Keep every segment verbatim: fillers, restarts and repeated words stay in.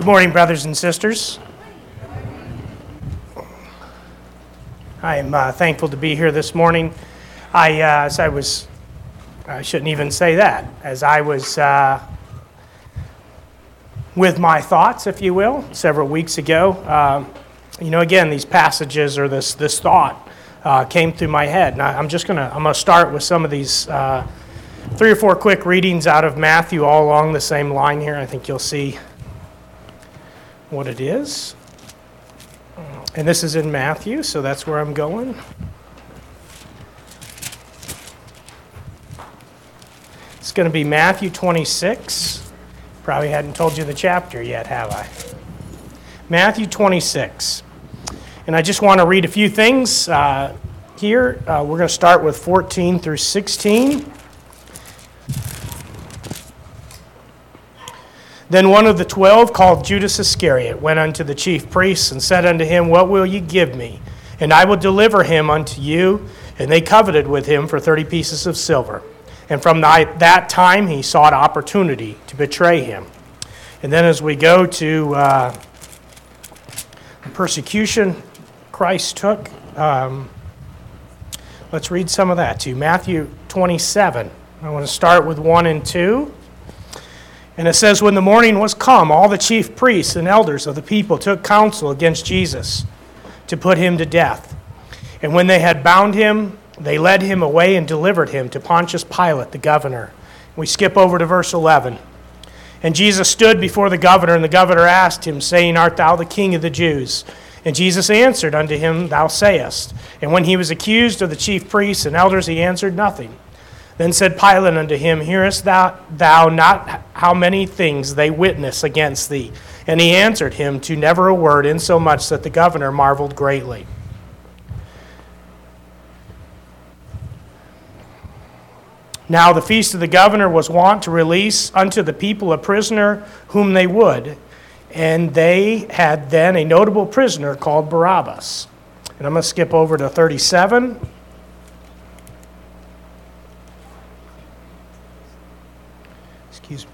Good morning, brothers and sisters. I am uh, thankful to be here this morning. I, uh, as I was, I shouldn't even say that, as I was uh, with my thoughts, if you will, several weeks ago, um, you know, again, these passages or this this thought uh, came through my head. And I, I'm just gonna, I'm gonna start with some of these uh, three or four quick readings out of Matthew, all along the same line here. I think you'll see what it is. And this is in Matthew, so that's where I'm going. It's going to be Matthew twenty-six. Probably hadn't told you the chapter yet, have I? Matthew twenty-six. And I just want to read a few things uh, here. Uh, we're going to start with fourteen through sixteen. Then one of the twelve, called Judas Iscariot, went unto the chief priests and said unto him, What will ye give me? And I will deliver him unto you. And they coveted with him for thirty pieces of silver. And from that time he sought opportunity to betray him. And then as we go to uh, the persecution Christ took, um, let's read some of that too. Matthew twenty-seven. I want to start with one and two. And it says, When the morning was come, all the chief priests and elders of the people took counsel against Jesus to put him to death. And when they had bound him, they led him away and delivered him to Pontius Pilate, the governor. We skip over to verse eleven. And Jesus stood before the governor, and the governor asked him, saying, Art thou the king of the Jews? And Jesus answered unto him, Thou sayest. And when he was accused of the chief priests and elders, he answered nothing. Then said Pilate unto him, Hearest thou, thou not how many things they witness against thee? And he answered him to never a word, insomuch that the governor marveled greatly. Now the feast of the governor was wont to release unto the people a prisoner whom they would, and they had then a notable prisoner called Barabbas. And I'm going to skip over to thirty-seven. Excuse me.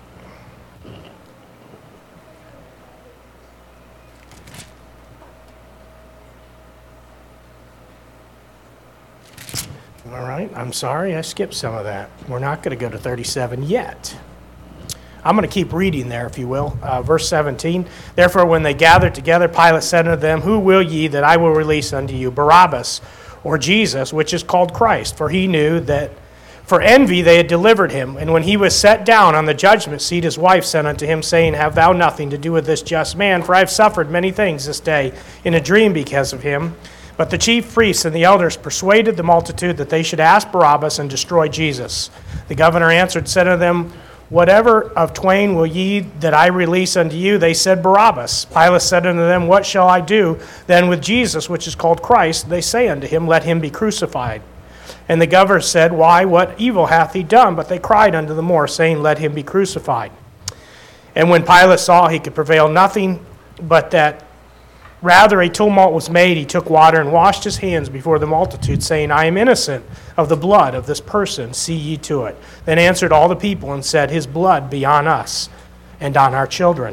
All right, I'm sorry, I skipped some of that. We're not going to go to thirty-seven yet. I'm going to keep reading there, if you will. Uh, verse seventeen. Therefore, when they gathered together, Pilate said unto them, Who will ye that I will release unto you, Barabbas or Jesus, which is called Christ? For he knew that for envy they had delivered him. And when he was set down on the judgment seat, his wife sent unto him, saying, Have thou nothing to do with this just man? For I have suffered many things this day in a dream because of him. But the chief priests and the elders persuaded the multitude that they should ask Barabbas and destroy Jesus. The governor answered, said unto them, Whatever of twain will ye that I release unto you? They said, Barabbas. Pilate said unto them, What shall I do then with Jesus, which is called Christ? They say unto him, Let him be crucified. And the governor said, Why, what evil hath he done? But they cried unto the more, saying, Let him be crucified. And when Pilate saw he could prevail nothing, but that rather a tumult was made, he took water and washed his hands before the multitude, saying, I am innocent of the blood of this person, see ye to it. Then answered all the people and said, His blood be on us and on our children.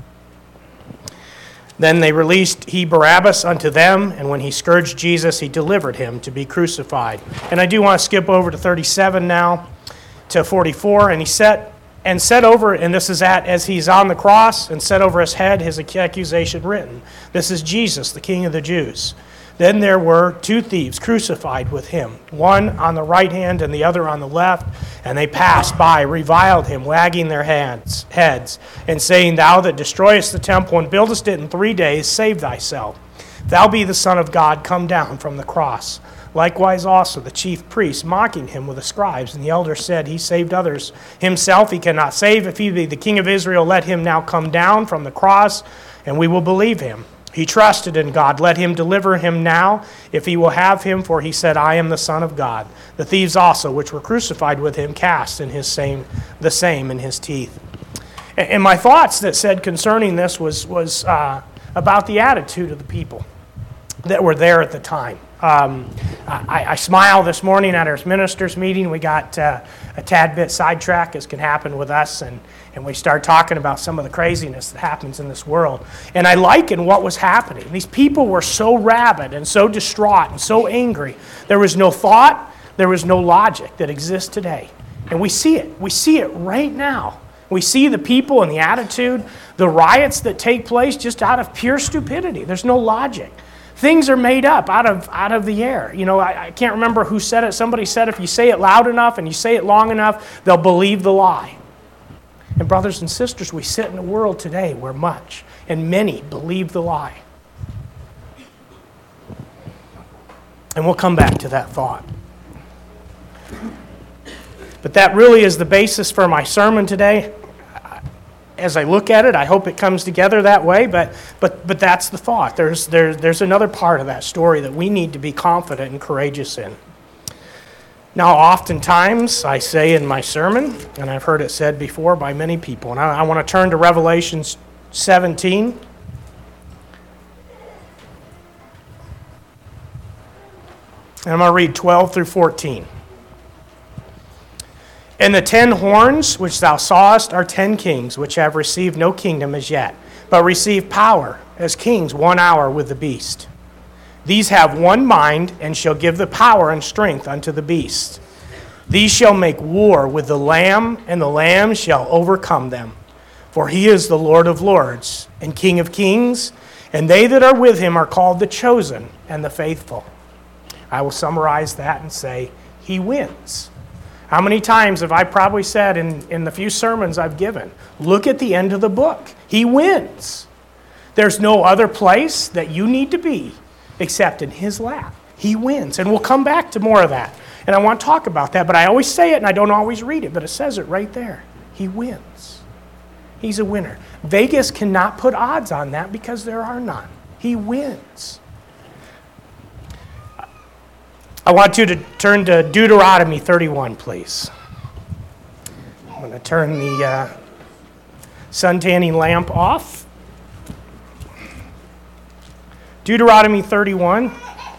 Then they released he Barabbas unto them, and when he scourged Jesus, he delivered him to be crucified. And I do want to skip over to thirty-seven now, to forty-four. And he set and set over, and this is at as he's on the cross, and set over his head his accusation written. This is Jesus, the King of the Jews. Then there were two thieves crucified with him, one on the right hand and the other on the left. And they passed by, reviled him, wagging their hands, heads, and saying, Thou that destroyest the temple and buildest it in three days, save thyself. If thou be the Son of God, come down from the cross. Likewise also the chief priests, mocking him with the scribes. And the elders said, He saved others. Himself he cannot save. If he be the King of Israel, let him now come down from the cross, and we will believe him. He trusted in God. Let him deliver him now, if he will have him, for he said, I am the Son of God. The thieves also, which were crucified with him, cast in his same the same in his teeth. And my thoughts that said concerning this was, was uh, about the attitude of the people that were there at the time. Um, I, I smile this morning at our ministers' meeting. We got uh, a tad bit sidetracked, as can happen with us, and, and we start talking about some of the craziness that happens in this world. And I liken what was happening. These people were so rabid and so distraught and so angry. There was no thought, there was no logic that exists today. And we see it. We see it right now. We see the people and the attitude, the riots that take place just out of pure stupidity. There's no logic. Things are made up out of out of the air. You know, I, I can't remember who said it. Somebody said if you say it loud enough and you say it long enough, they'll believe the lie. And brothers and sisters, we sit in a world today where much and many believe the lie. And we'll come back to that thought. But that really is the basis for my sermon today. As I look at it, I hope it comes together that way, but but but that's the thought. There's there's there's another part of that story that we need to be confident and courageous in. Now, oftentimes I say in my sermon, and I've heard it said before by many people, and I, I want to turn to Revelation seventeen. And I'm going to read twelve through fourteen. And the ten horns which thou sawest are ten kings, which have received no kingdom as yet, but receive power as kings one hour with the beast. These have one mind, and shall give the power and strength unto the beast. These shall make war with the Lamb, and the Lamb shall overcome them. For he is the Lord of lords, and King of kings, and they that are with him are called the chosen and the faithful. I will summarize that and say, he wins. How many times have I probably said in, in the few sermons I've given, look at the end of the book. He wins. There's no other place that you need to be except in his lap. He wins. And we'll come back to more of that. And I want to talk about that, but I always say it and I don't always read it, but it says it right there. He wins. He's a winner. Vegas cannot put odds on that because there are none. He wins. I want you to turn to Deuteronomy thirty-one, please. I'm going to turn the uh, sun-tanning lamp off. Deuteronomy thirty-one.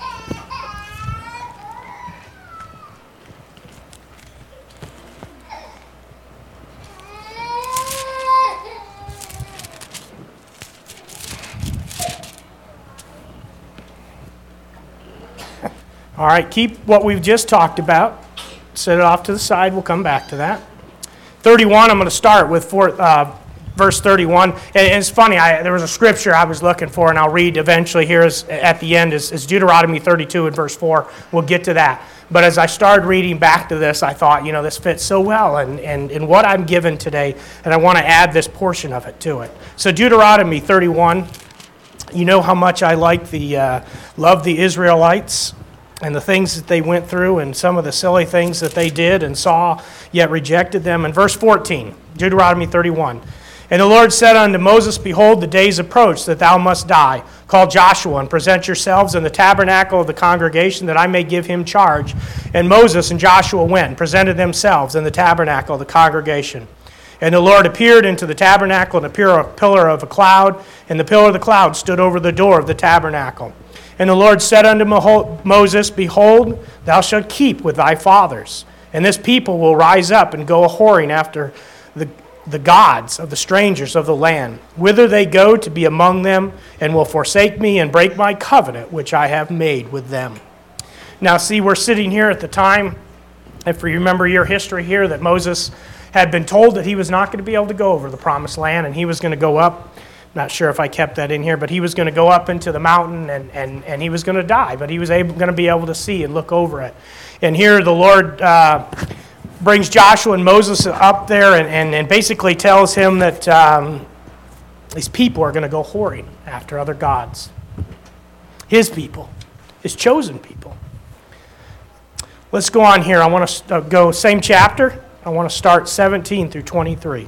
All right, keep what we've just talked about. Set it off to the side. We'll come back to that. thirty-one, I'm going to start with four, uh, verse thirty-one. And it's funny, I, there was a scripture I was looking for, and I'll read eventually here is, at the end is, is Deuteronomy thirty-two and verse four. We'll get to that. But as I started reading back to this, I thought, you know, this fits so well and and in what I'm given today, and I want to add this portion of it to it. So Deuteronomy thirty-one, you know how much I like the, uh, love the Israelites and the things that they went through and some of the silly things that they did and saw, yet rejected them. In verse fourteen, Deuteronomy thirty-one, and the Lord said unto Moses, behold, the days approach that thou must die. Call Joshua and present yourselves in the tabernacle of the congregation that I may give him charge. And Moses and Joshua went and presented themselves in the tabernacle of the congregation. And the Lord appeared into the tabernacle in a pillar of a cloud, and the pillar of the cloud stood over the door of the tabernacle. And the Lord said unto Moses, behold, thou shalt keep with thy fathers, and this people will rise up and go a-whoring after the, the gods of the strangers of the land, whither they go to be among them, and will forsake me and break my covenant which I have made with them. Now see, we're sitting here at the time, if you remember your history here, that Moses had been told that he was not going to be able to go over the promised land, and he was going to go up. Not sure if I kept that in here, but he was going to go up into the mountain and, and, and he was going to die, but he was able, going to be able to see and look over it. And here the Lord uh, brings Joshua and Moses up there and, and, and basically tells him that um, these people are going to go whoring after other gods. His people, his chosen people. Let's go on here. I want to go same chapter. I want to start seventeen through twenty-three.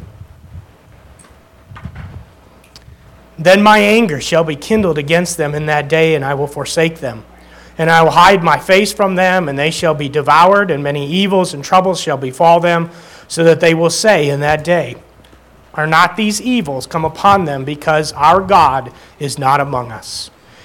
Then my anger shall be kindled against them in that day, and I will forsake them. And I will hide my face from them, and they shall be devoured, and many evils and troubles shall befall them, so that they will say in that day, are not these evils come upon them because our God is not among us?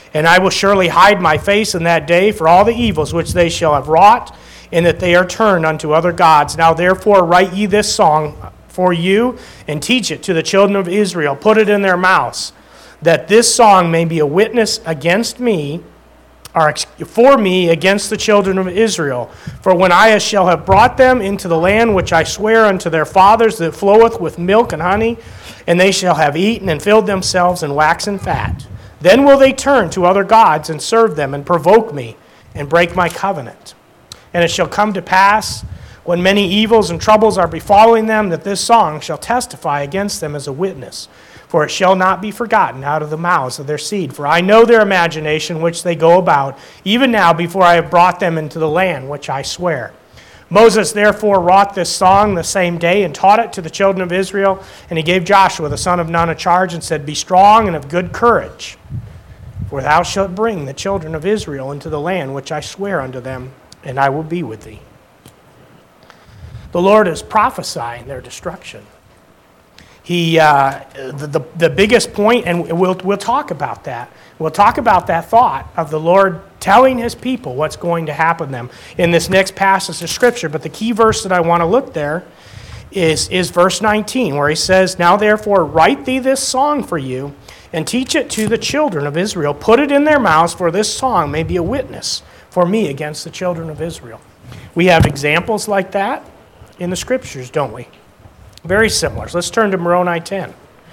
And I will surely hide my face in that day for all the evils which they shall have wrought, and that they are turned unto other gods. Now therefore write ye this song for you, and teach it to the children of Israel. Put it in their mouths, that this song may be a witness against me, or for me against the children of Israel. For when I shall have brought them into the land which I swear unto their fathers, that floweth with milk and honey, and they shall have eaten and filled themselves in waxen fat, then will they turn to other gods and serve them, and provoke me, and break my covenant. And it shall come to pass, when many evils and troubles are befalling them, that this song shall testify against them as a witness. For it shall not be forgotten out of the mouths of their seed. For I know their imagination which they go about, even now before I have brought them into the land which I swear. Moses therefore wrought this song the same day, and taught it to the children of Israel. And he gave Joshua the son of Nun a charge, and said, Be strong and of good courage, for thou shalt bring the children of Israel into the land which I swear unto them, and I will be with thee. The Lord is prophesying their destruction. He, uh, the, the, the biggest point, and we'll, we'll talk about that, we'll talk about that thought of the Lord telling his people what's going to happen to them in this next passage of Scripture. But the key verse that I want to look there is, is verse nineteen, where he says, Now therefore write thee this song for you, and teach it to the children of Israel. Put it in their mouths, for this song may be a witness for me against the children of Israel. We have examples like that in the Scriptures, don't we? Very similar. So let's turn to Moroni ten.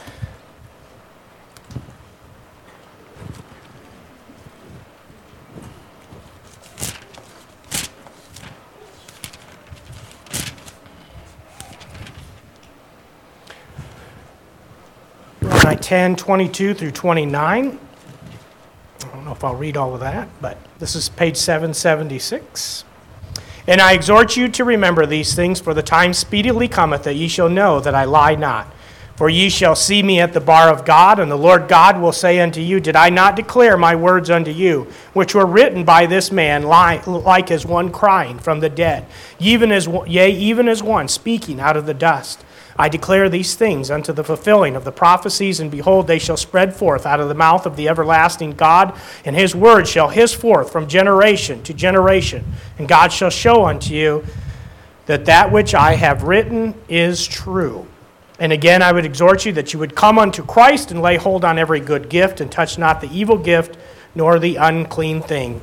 Moroni ten, twenty-two through twenty-nine. I don't know if I'll read all of that, but this is page seven seventy-six. And I exhort you to remember these things, for the time speedily cometh that ye shall know that I lie not. For ye shall see me at the bar of God, and the Lord God will say unto you, Did I not declare my words unto you, which were written by this man, like as one crying from the dead, even as yea, even as one speaking out of the dust? I declare these things unto the fulfilling of the prophecies, and behold, they shall spread forth out of the mouth of the everlasting God, and his word shall hiss forth from generation to generation. And God shall show unto you that that which I have written is true. And again, I would exhort you that you would come unto Christ, and lay hold on every good gift, and touch not the evil gift, nor the unclean thing.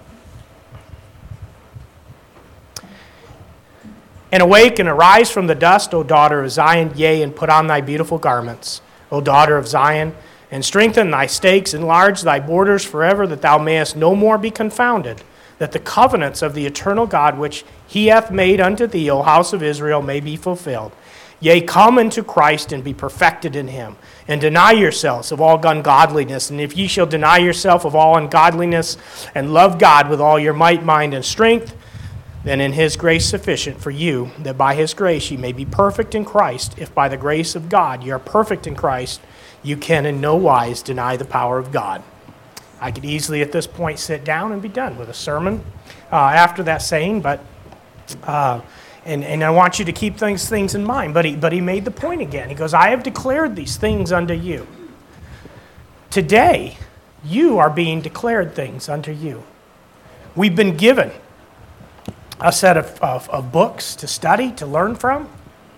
And awake and arise from the dust, O daughter of Zion, yea, and put on thy beautiful garments, O daughter of Zion, and strengthen thy stakes, enlarge thy borders forever, that thou mayest no more be confounded, that the covenants of the eternal God which he hath made unto thee, O house of Israel, may be fulfilled. Yea, come into Christ, and be perfected in him, and deny yourselves of all ungodliness. And if ye shall deny yourself of all ungodliness, and love God with all your might, mind, and strength, then in his grace sufficient for you, that by his grace ye may be perfect in Christ. If by the grace of God ye are perfect in Christ, you can in no wise deny the power of God. I could easily at this point sit down and be done with a sermon uh, after that saying, but uh, and, and I want you to keep things, things in mind. But he, but he made the point again. He goes, I have declared these things unto you. Today, you are being declared things unto you. We've been given a set of, of, of books to study, to learn from.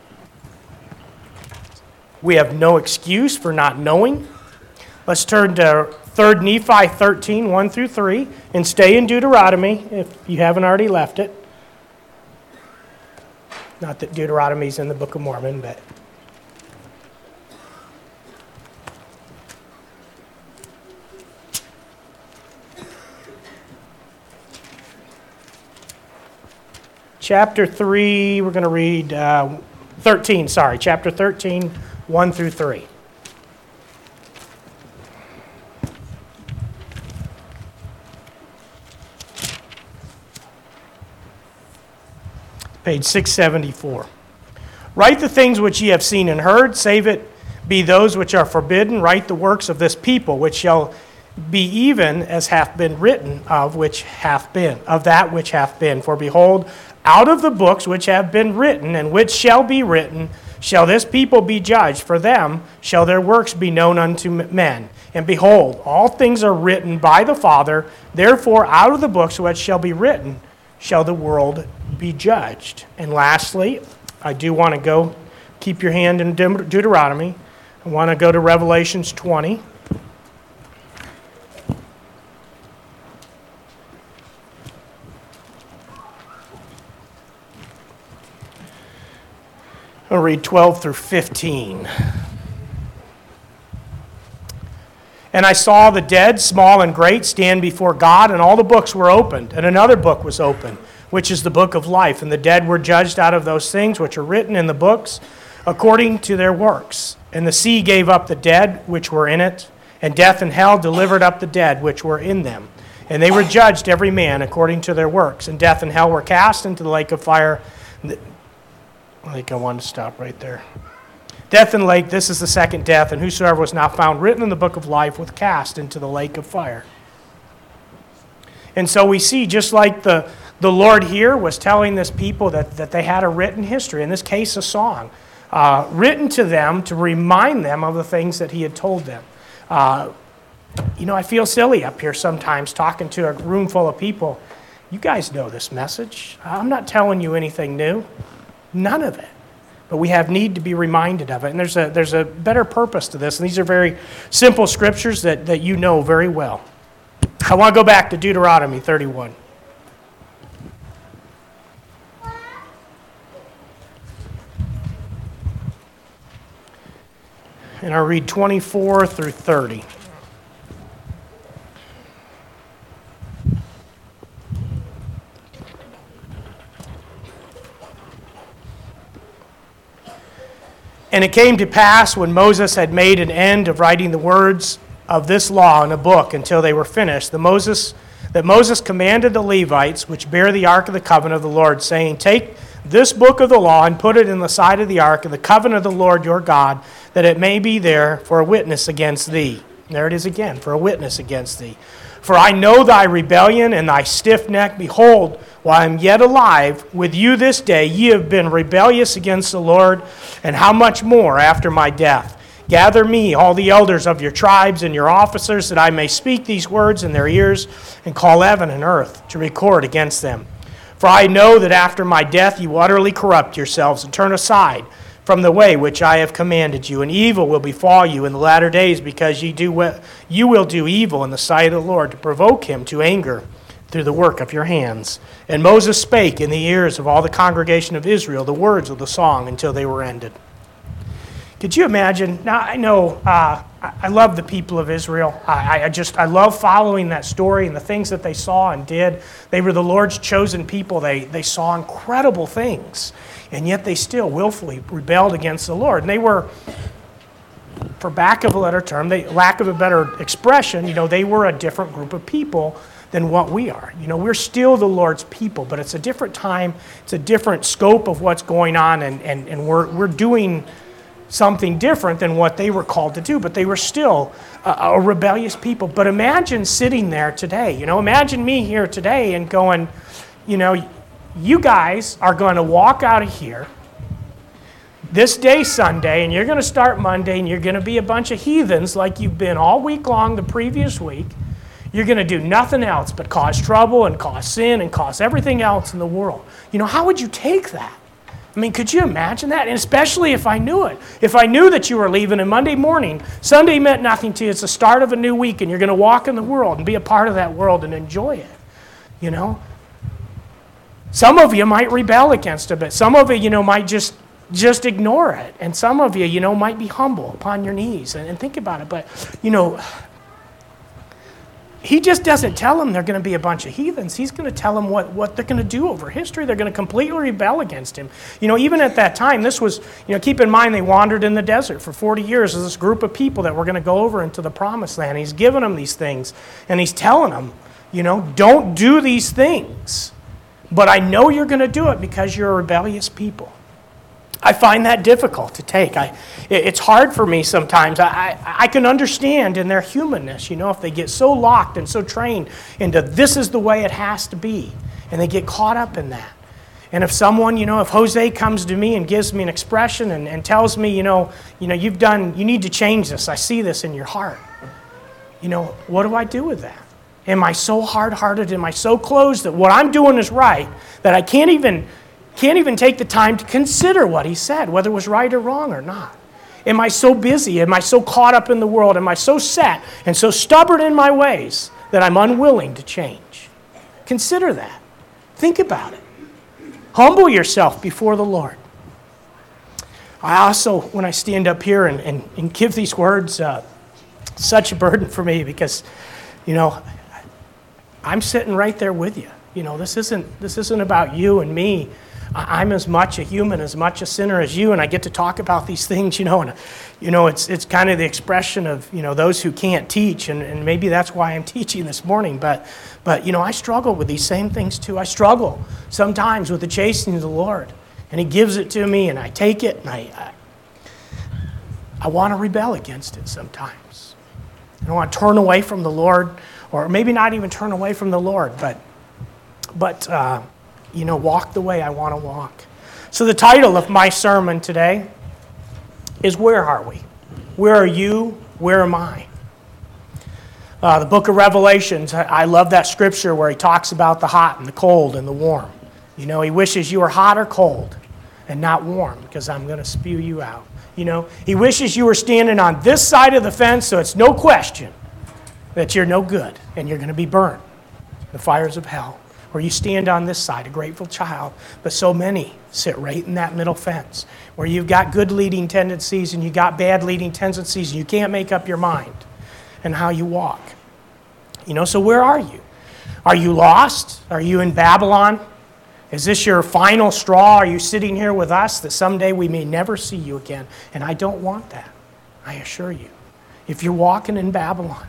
We have no excuse for not knowing. Let's turn to Third Nephi thirteen, one through three, and stay in Deuteronomy if you haven't already left it. Not that Deuteronomy's in the Book of Mormon, but... Chapter three, we're going to read uh, thirteen, sorry, chapter thirteen, one through three. Page six seventy-four. Write the things which ye have seen and heard, save it be those which are forbidden. Write the works of this people, which shall be even as hath been written of which hath been, of that which hath been. For behold, out of the books which have been written, and which shall be written, shall this people be judged. For them shall their works be known unto men. And behold, all things are written by the Father. Therefore, out of the books which shall be written, shall the world be judged. And lastly, I do want to go, keep your hand in Deut- Deuteronomy. I want to go to Revelations twenty. I'll read twelve through fifteen. And I saw the dead, small and great, stand before God, and all the books were opened. And another book was opened, which is the book of life. And the dead were judged out of those things which are written in the books, according to their works. And the sea gave up the dead which were in it, and death and hell delivered up the dead which were in them. And they were judged every man according to their works. And death and hell were cast into the lake of fire. I think I wanted to stop right there. Death and lake, this is the second death, and whosoever was not found written in the book of life was cast into the lake of fire. And so we see, just like the, the Lord here was telling this people that, that they had a written history, in this case a song, uh, written to them to remind them of the things that he had told them. Uh, you know, I feel silly up here sometimes talking to a room full of people. You guys know this message. I'm not telling you anything new. None of it. But we have need to be reminded of it. And there's a there's a better purpose to this. And these are very simple scriptures that, that you know very well. I want to go back to Deuteronomy thirty-one. And I'll read twenty-four through thirty. And it came to pass, when Moses had made an end of writing the words of this law in a book until they were finished, the Moses, that Moses commanded the Levites, which bear the ark of the covenant of the Lord, saying, Take this book of the law and put it in the side of the ark of the covenant of the Lord your God, that it may be there for a witness against thee. There it is again, for a witness against thee. For I know thy rebellion and thy stiff neck. Behold, while I am yet alive with you this day, ye have been rebellious against the Lord, and how much more after my death? Gather me all the elders of your tribes and your officers, that I may speak these words in their ears, and call heaven and earth to record against them. For I know that after my death ye will utterly corrupt yourselves, and turn aside from the way which I have commanded you, and evil will befall you in the latter days, because ye do we- you will do evil in the sight of the Lord, to provoke him to anger through the work of your hands. And Moses spake in the ears of all the congregation of Israel the words of the song until they were ended. Could you imagine? Now, I know uh, I I love the people of Israel. I, I just, I love following that story and the things that they saw and did. They were the Lord's chosen people. They, they saw incredible things, and yet they still willfully rebelled against the Lord. And they were, for lack of a better term, they, lack of a better expression, you know, they were a different group of people than what we are. You know, we're still the Lord's people, but it's a different time, it's a different scope of what's going on, and, and, and we're, we're doing something different than what they were called to do, but they were still a, a rebellious people. But imagine sitting there today, you know, imagine me here today and going, you know, you guys are going to walk out of here this day, Sunday, and you're going to start Monday, and you're going to be a bunch of heathens like you've been all week long the previous week. You're going to do nothing else but cause trouble and cause sin and cause everything else in the world. You know, how would you take that? I mean, could you imagine that? And especially if I knew it. If I knew that you were leaving and Monday morning, Sunday meant nothing to you. It's the start of a new week, and you're going to walk in the world and be a part of that world and enjoy it. You know? Some of you might rebel against it, but some of you, you know, might just just ignore it. And some of you, you know, might be humble upon your knees and, and think about it. But, you know, he just doesn't tell them they're going to be a bunch of heathens. He's going to tell them what, what they're going to do over history. They're going to completely rebel against him. You know, even at that time, this was, you know, keep in mind they wandered in the desert for forty years as this group of people that were going to go over into the promised land. He's giving them these things, and he's telling them, you know, don't do these things. But I know you're going to do it because you're a rebellious people. I find that difficult to take. I, it's hard for me sometimes. I, I, I can understand in their humanness, you know, if they get so locked and so trained into this is the way it has to be, and they get caught up in that. And if someone, you know, if Jose comes to me and gives me an expression and, and tells me, you know, you know, you've done, you need to change this. I see this in your heart. You know, what do I do with that? Am I so hard-hearted? Am I so closed that what I'm doing is right that I can't even can't even take the time to consider what he said, whether it was right or wrong or not? Am I so busy? Am I so caught up in the world? Am I so set and so stubborn in my ways that I'm unwilling to change? Consider that. Think about it. Humble yourself before the Lord. I also, when I stand up here and, and, and give these words, uh, such a burden for me because, you know, I'm sitting right there with you. You know, this isn't this isn't about you and me. I'm as much a human, as much a sinner as you, and I get to talk about these things, you know, and, you know, it's it's kind of the expression of, you know, those who can't teach, and, and maybe that's why I'm teaching this morning, but, but, you know, I struggle with these same things too. I struggle sometimes with the chastening of the Lord, and He gives it to me, and I take it, and I, I, I want to rebel against it sometimes. I want to turn away from the Lord, or maybe not even turn away from the Lord, but, but, uh, you know, walk the way I want to walk. So the title of my sermon today is Where Are We? Where are you? Where am I? Uh, the book of Revelations, I, I love that scripture where he talks about the hot and the cold and the warm. You know, he wishes you were hot or cold and not warm because I'm going to spew you out. You know, he wishes you were standing on this side of the fence so it's no question that you're no good and you're going to be burnt in the fires of hell. Or you stand on this side, a grateful child, but so many sit right in that middle fence where you've got good leading tendencies and you got bad leading tendencies and you can't make up your mind and how you walk. You know, so where are you? Are you lost? Are you in Babylon? Is this your final straw? Are you sitting here with us that someday we may never see you again? And I don't want that, I assure you. If you're walking in Babylon,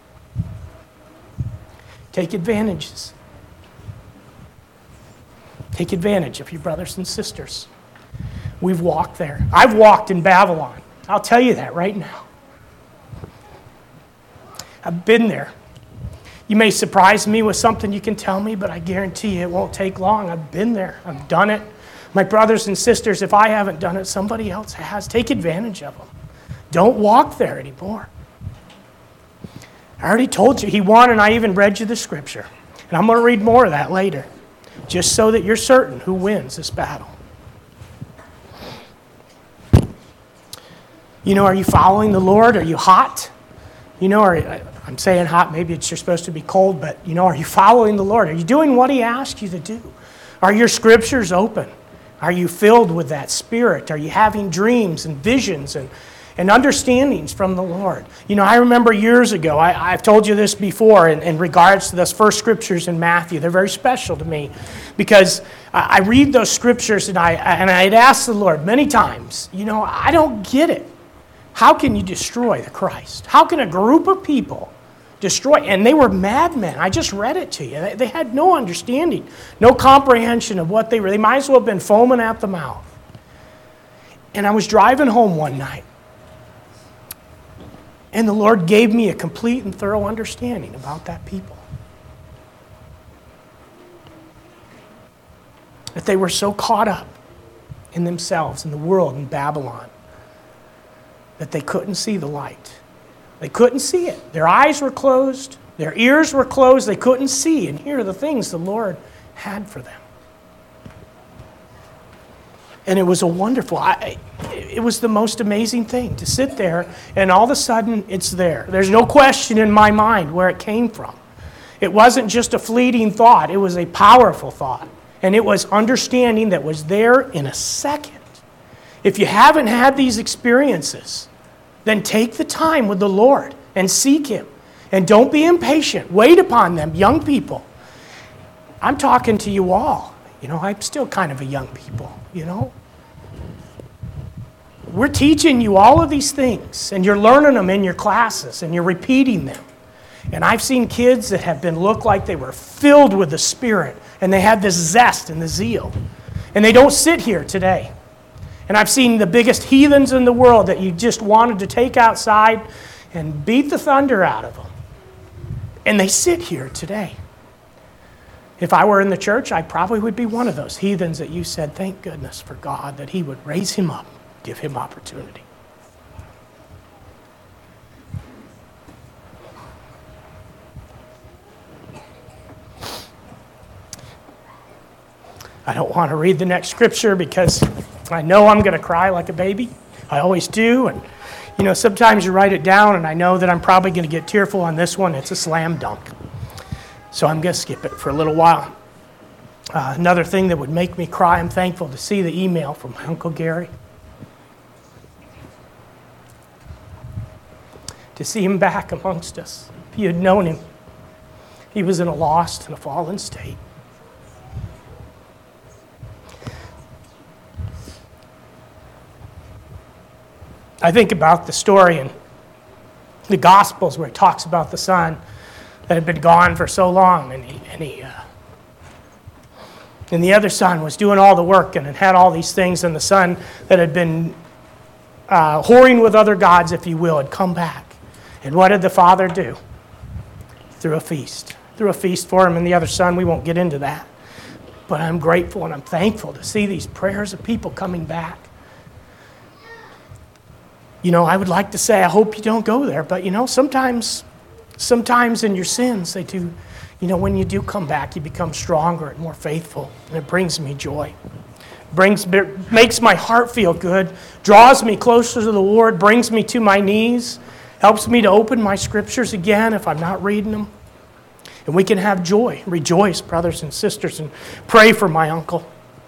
take advantages. Take advantage of your brothers and sisters. We've walked there. I've walked in Babylon. I'll tell you that right now. I've been there. You may surprise me with something you can tell me, but I guarantee you it won't take long. I've been there. I've done it. My brothers and sisters, if I haven't done it, somebody else has. Take advantage of them. Don't walk there anymore. I already told you he won, and I even read you the scripture. And I'm going to read more of that later, just so that you're certain who wins this battle. You know, are you following the Lord? Are you hot? You know, are, I'm saying hot, maybe it's you're supposed to be cold, but, you know, are you following the Lord? Are you doing what He asked you to do? Are your scriptures open? Are you filled with that Spirit? Are you having dreams and visions and, and understandings from the Lord? You know, I remember years ago, I, I've told you this before in, in regards to those first scriptures in Matthew. They're very special to me because I, I read those scriptures and I and I'd asked the Lord many times, you know, I don't get it. How can you destroy the Christ? How can a group of people destroy? And they were madmen. I just read it to you. They, they had no understanding, no comprehension of what they were. They might as well have been foaming at the mouth. And I was driving home one night, and the Lord gave me a complete and thorough understanding about that people. That they were so caught up in themselves, in the world, in Babylon, that they couldn't see the light. They couldn't see it. Their eyes were closed. Their ears were closed. They couldn't see and hear the things the Lord had for them. And it was a wonderful, I, it was the most amazing thing to sit there and all of a sudden it's there. There's no question in my mind where it came from. It wasn't just a fleeting thought. It was a powerful thought. And it was understanding that was there in a second. If you haven't had these experiences, then take the time with the Lord and seek Him. And don't be impatient. Wait upon them, young people. I'm talking to you all. You know, I'm still kind of a young people, you know. We're teaching you all of these things, and you're learning them in your classes, and you're repeating them. And I've seen kids that have been look like they were filled with the Spirit, and they had this zest and the zeal. And they don't sit here today. And I've seen the biggest heathens in the world that you just wanted to take outside and beat the thunder out of them. And they sit here today. If I were in the church, I probably would be one of those heathens that you said, thank goodness for God that he would raise him up, give him opportunity. I don't want to read the next scripture because I know I'm going to cry like a baby. I always do. And, you know, sometimes you write it down, and I know that I'm probably going to get tearful on this one. It's a slam dunk. So I'm going to skip it for a little while. Uh, another thing that would make me cry, I'm thankful to see the email from my Uncle Gary. To see him back amongst us. If you had known him, he was in a lost and a fallen state. I think about the story in the Gospels where it talks about the son that had been gone for so long, and he, and he, uh, and the other son was doing all the work and had all these things, and the son that had been uh, whoring with other gods, if you will, had come back. And what did the father do? Threw a feast. Threw a feast for him and the other son. We won't get into that. But I'm grateful and I'm thankful to see these prayers of people coming back. You know, I would like to say, I hope you don't go there, but you know, sometimes, sometimes in your sins, they do, you know, when you do come back, you become stronger and more faithful, and it brings me joy. Brings, makes my heart feel good, draws me closer to the Lord, brings me to my knees, helps me to open my scriptures again if I'm not reading them. And we can have joy, rejoice, brothers and sisters, and pray for my uncle.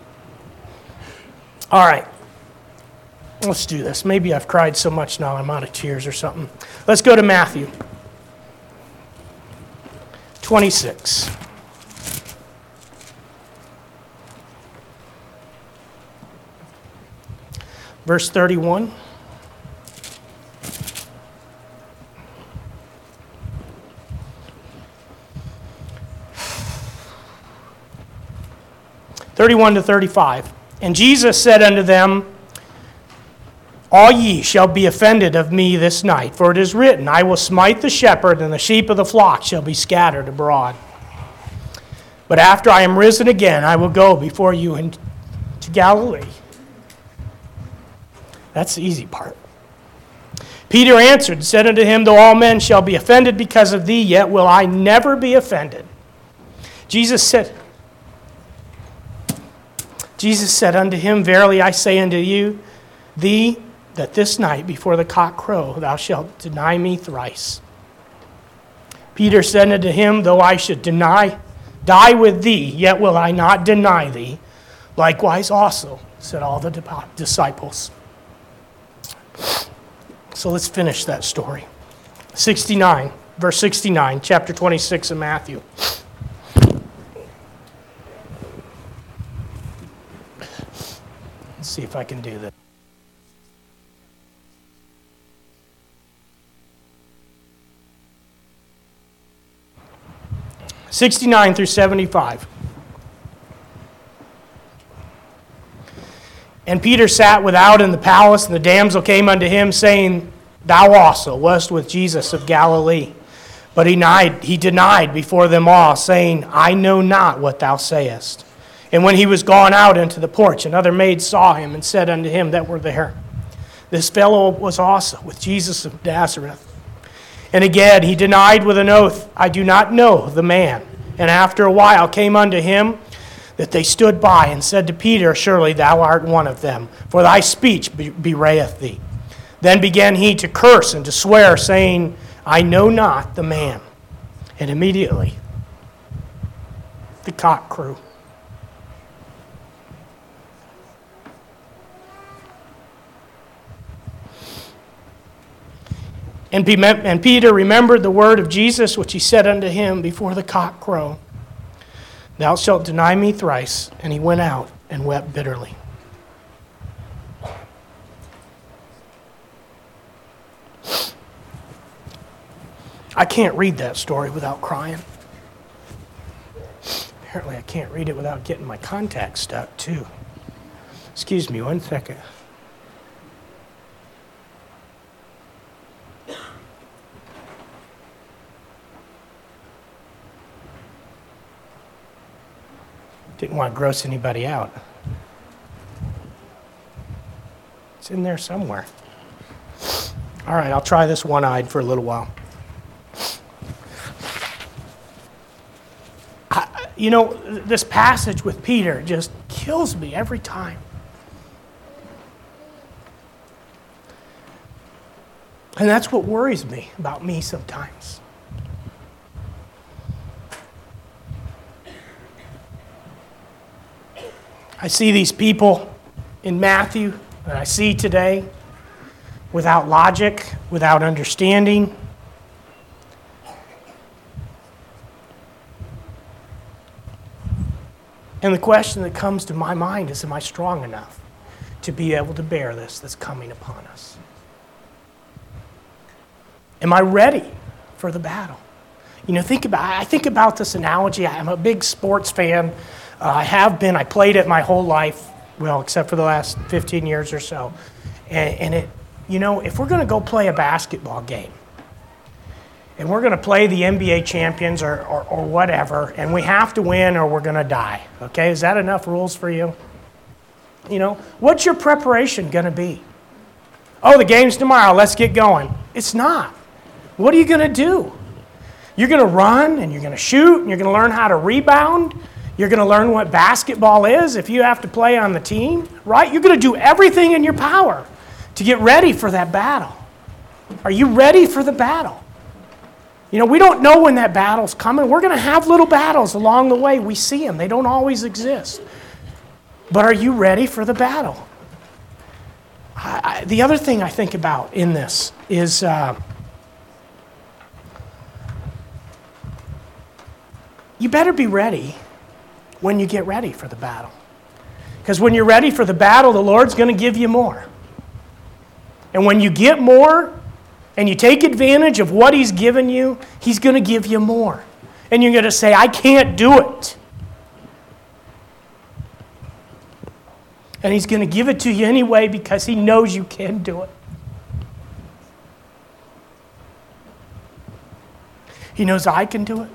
All right. Let's do this. Maybe I've cried so much now I'm out of tears or something. Let's go to Matthew twenty-six. Verse thirty-one. thirty-one to thirty-five. And Jesus said unto them, all ye shall be offended of me this night, for it is written, I will smite the shepherd, and the sheep of the flock shall be scattered abroad. But after I am risen again, I will go before you into Galilee. That's the easy part. Peter answered and said unto him, though all men shall be offended because of thee, yet will I never be offended. Jesus said, Jesus said unto him, verily I say unto you, thee, that this night before the cock crow thou shalt deny me thrice. Peter said unto him, though I should deny, die with thee, yet will I not deny thee. Likewise also, said all the disciples. So let's finish that story. sixty-nine, verse sixty-nine, chapter twenty-six of Matthew. Let's see if I can do this. sixty-nine through seventy-five. And Peter sat without in the palace, and the damsel came unto him, saying, thou also wast with Jesus of Galilee. But he denied, he denied before them all, saying, I know not what thou sayest. And when he was gone out into the porch, another maid saw him, and said unto him that were there, this fellow was also with Jesus of Nazareth. And again he denied with an oath, I do not know the man. And after a while came unto him that they stood by, and said to Peter, surely thou art one of them, for thy speech bewrayeth thee. Then began he to curse and to swear, saying, I know not the man. And immediately the cock crew. And Peter remembered the word of Jesus, which he said unto him before the cock crow, thou shalt deny me thrice. And he went out and wept bitterly. I can't read that story without crying. Apparently I can't read it without getting my contacts stuck too. Excuse me one second. Didn't want to gross anybody out. It's in there somewhere. All right, I'll try this one-eyed for a little while. I, you know, this passage with Peter just kills me every time. And that's what worries me about me sometimes. I see these people in Matthew that I see today without logic, without understanding. And the question that comes to my mind is, am I strong enough to be able to bear this that's coming upon us? Am I ready for the battle? You know, think about, I think about this analogy. I'm a big sports fan. Uh, I have been. I played it my whole life, well, except for the last fifteen years or so. And, and it, you know, if we're going to go play a basketball game, and we're going to play the N B A champions or, or, or whatever, and we have to win or we're going to die, okay? Is that enough rules for you? You know, what's your preparation going to be? Oh, the game's tomorrow. Let's get going. It's not. What are you going to do? You're going to run and you're going to shoot and you're going to learn how to rebound. You're going to learn what basketball is if you have to play on the team, right? You're going to do everything in your power to get ready for that battle. Are you ready for the battle? You know, we don't know when that battle's coming. We're going to have little battles along the way. We see them. They don't always exist. But are you ready for the battle? I, I, the other thing I think about in this is... Uh, You better be ready when you get ready for the battle. Because when you're ready for the battle, the Lord's going to give you more. And when you get more and you take advantage of what He's given you, He's going to give you more. And you're going to say, I can't do it. And He's going to give it to you anyway because He knows you can do it. He knows I can do it.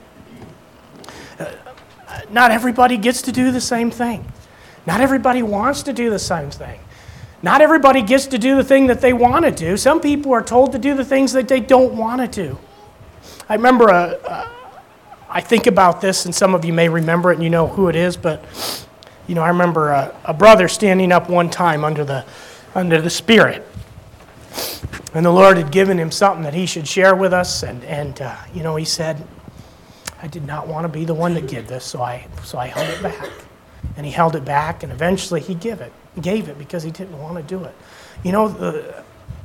Not everybody gets to do the same thing. Not everybody wants to do the same thing. Not everybody gets to do the thing that they want to do. Some people are told to do the things that they don't want to do. I remember, a, a, I think about this, and some of you may remember it and you know who it is, but you know, I remember a, a brother standing up one time under the, under the Spirit. And the Lord had given him something that he should share with us, and, and uh, you know, he said, I did not want to be the one to give this, so I so I held it back. And he held it back, and eventually he gave it. He gave it because he didn't want to do it. You know, the,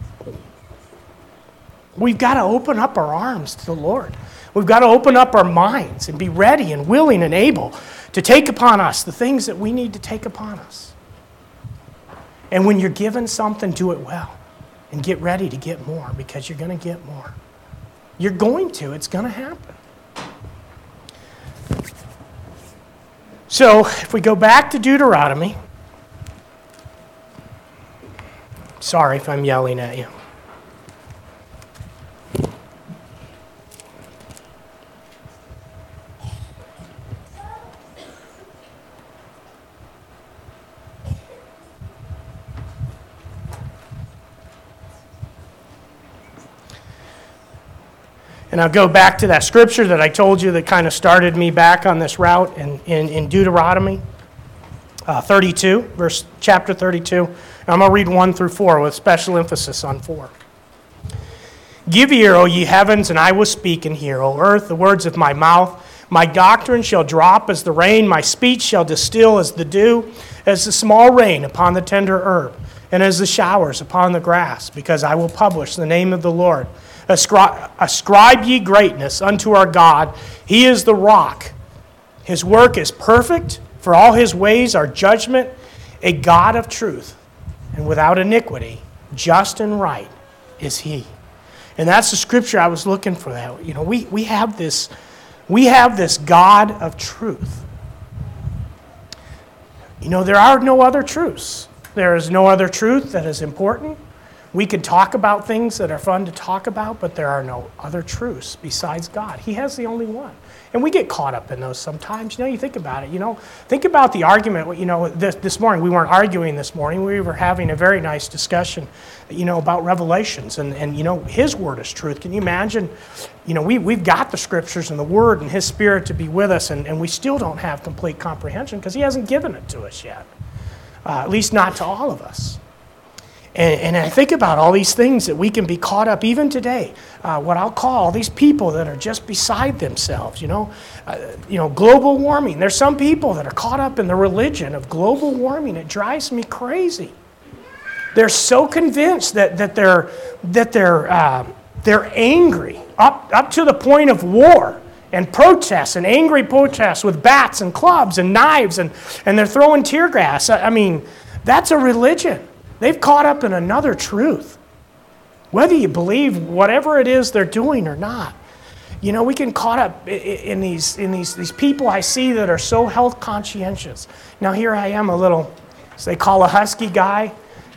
we've got to open up our arms to the Lord. We've got to open up our minds and be ready and willing and able to take upon us the things that we need to take upon us. And when you're given something, do it well. And get ready to get more, because you're going to get more. You're going to. It's going to happen. So, if we go back to Deuteronomy, sorry if I'm yelling at you. And I'll go back to that scripture that I told you that kind of started me back on this route in, in, in Deuteronomy uh, thirty-two, verse chapter thirty-two. And I'm going to read one through four with special emphasis on four. Give ear, O ye heavens, and I will speak, and hear, O earth, the words of my mouth. My doctrine shall drop as the rain, my speech shall distill as the dew, as the small rain upon the tender herb, and as the showers upon the grass, because I will publish the name of the Lord. Ascribe, ascribe ye greatness unto our God. He is the rock. His work is perfect, for all his ways are judgment, a God of truth, and without iniquity, just and right is he. And that's the scripture I was looking for. That you know, we, we have this, we have this God of truth. You know, there are no other truths. There is no other truth that is important. We can talk about things that are fun to talk about, but there are no other truths besides God. He has the only one. And we get caught up in those sometimes. You know, you think about it, you know, think about the argument, you know, this, this morning. We weren't arguing this morning. We were having a very nice discussion, you know, about Revelations. And, and you know, His Word is truth. Can you imagine, you know, we, we've got the Scriptures and the Word and His Spirit to be with us, and, and we still don't have complete comprehension because He hasn't given it to us yet, uh, at least not to all of us. And, and I think about all these things that we can be caught up, even today, uh, what I'll call these people that are just beside themselves, you know, uh, you know, global warming. There's some people that are caught up in the religion of global warming. It drives me crazy. They're so convinced that, that they're, that they're, uh, they're angry, up, up to the point of war and protests and angry protests with bats and clubs and knives, and, and they're throwing tear gas. I, I mean, that's a religion. They've caught up in another truth, whether you believe whatever it is they're doing or not. You know, we can caught up in these in these these people I see that are so health conscientious. Now here I am, a little, as they call a husky guy,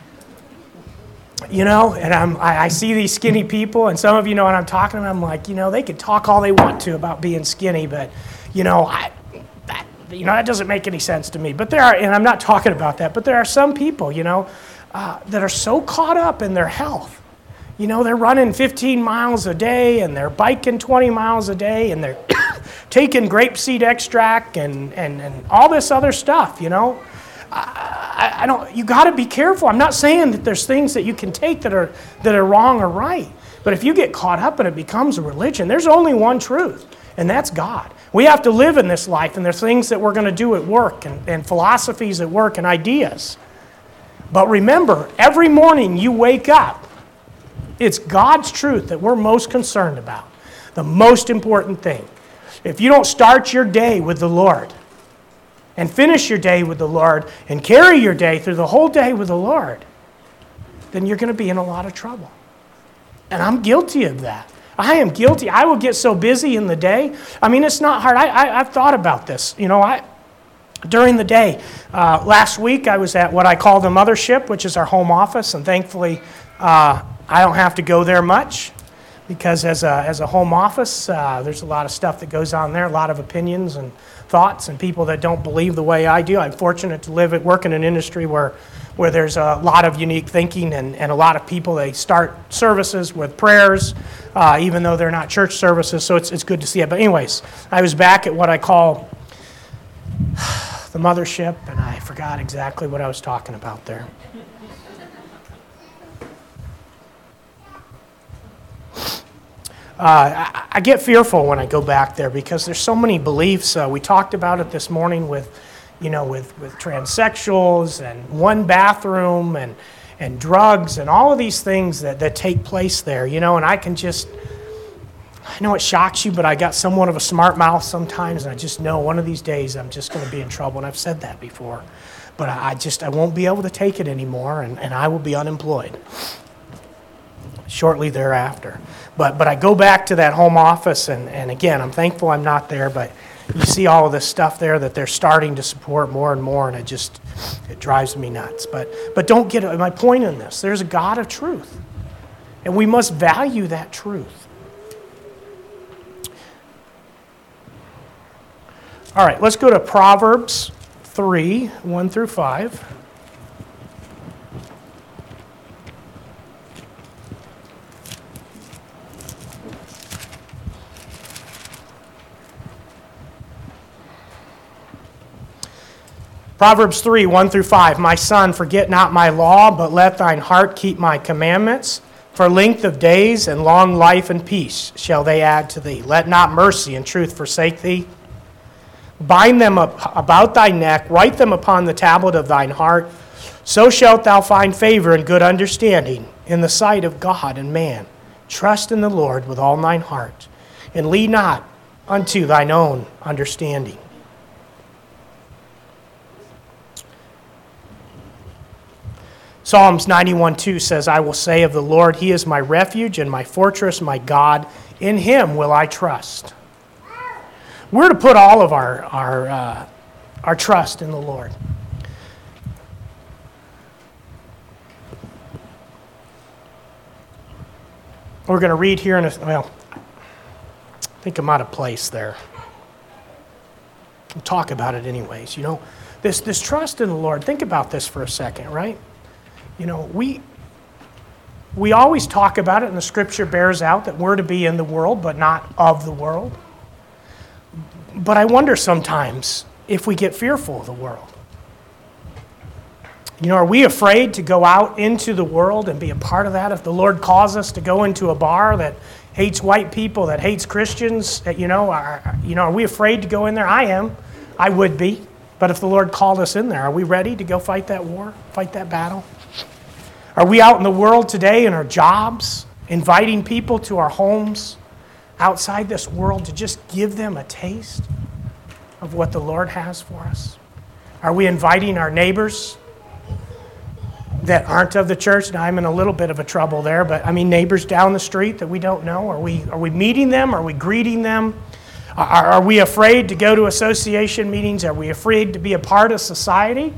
you know, and I'm I, I see these skinny people, and some of you know what I'm talking about. I'm like, you know, they can talk all they want to about being skinny, but you know, I. That, you know, that doesn't make any sense to me. But there are, and I'm not talking about that, but there are some people, you know, Uh, that are so caught up in their health. You know, they're running fifteen miles a day, and they're biking twenty miles a day, and they're taking grapeseed extract and, and, and all this other stuff, you know. I, I don't. You got to be careful. I'm not saying that there's things that you can take that are that are wrong or right. But if you get caught up and it becomes a religion, there's only one truth, and that's God. We have to live in this life, and there's things that we're going to do at work, and, and philosophies at work, and ideas. But remember, every morning you wake up, it's God's truth that we're most concerned about, the most important thing. If you don't start your day with the Lord and finish your day with the Lord and carry your day through the whole day with the Lord, then you're going to be in a lot of trouble. And I'm guilty of that. I am guilty. I will get so busy in the day. I mean, it's not hard. I, I, I've thought about this. You know, I... During the day, uh, last week I was at what I call the mothership, which is our home office, and thankfully uh, I don't have to go there much because as a, as a home office, uh, there's a lot of stuff that goes on there, a lot of opinions and thoughts and people that don't believe the way I do. I'm fortunate to live at work in an industry where, where there's a lot of unique thinking and, and a lot of people, they start services with prayers, uh, even though they're not church services, so it's, it's good to see it. But anyways, I was back at what I call the mothership, and I forgot exactly what I was talking about there. Uh, I, I get fearful when I go back there because there's so many beliefs. Uh, we talked about it this morning with, you know, with, with transsexuals and one bathroom and and drugs and all of these things that, that take place there, you know, and I can just, I know it shocks you, but I got somewhat of a smart mouth sometimes, and I just know one of these days I'm just going to be in trouble, and I've said that before. But I just, I won't be able to take it anymore, and, and I will be unemployed shortly thereafter. But but I go back to that home office, and, and again, I'm thankful I'm not there, but you see all of this stuff there that they're starting to support more and more, and it just, it drives me nuts. But but don't get, my point in this, there's a God of truth, and we must value that truth. All right, let's go to Proverbs three, one through five. Proverbs three, one through five. My son, forget not my law, but let thine heart keep my commandments. For length of days and long life and peace shall they add to thee. Let not mercy and truth forsake thee. Bind them up about thy neck, write them upon the tablet of thine heart. So shalt thou find favor and good understanding in the sight of God and man. Trust in the Lord with all thine heart, and lean not unto thine own understanding. Psalms ninety-one two says, I will say of the Lord, He is my refuge and my fortress, my God. In Him will I trust. We're to put all of our our uh, our trust in the Lord. We're going to read here in a, well, I think I'm out of place there. We'll talk about it anyways. You know, this, this trust in the Lord, think about this for a second, right? You know, we, we always talk about it, and the Scripture bears out that we're to be in the world, but not of the world. But I wonder sometimes if we get fearful of the world. You know, are we afraid to go out into the world and be a part of that? If the Lord calls us to go into a bar that hates white people, that hates Christians, that, you know, are, you know, are we afraid to go in there? I am. I would be. But if the Lord called us in there, are we ready to go fight that war, fight that battle? Are we out in the world today in our jobs, inviting people to our homes outside this world to just give them a taste of what the Lord has for us? Are we inviting our neighbors that aren't of the church? Now, I'm in a little bit of a trouble there, but I mean neighbors down the street that we don't know. Are we are we meeting them? Are we greeting them? Are, are we afraid to go to association meetings? Are we afraid to be a part of society?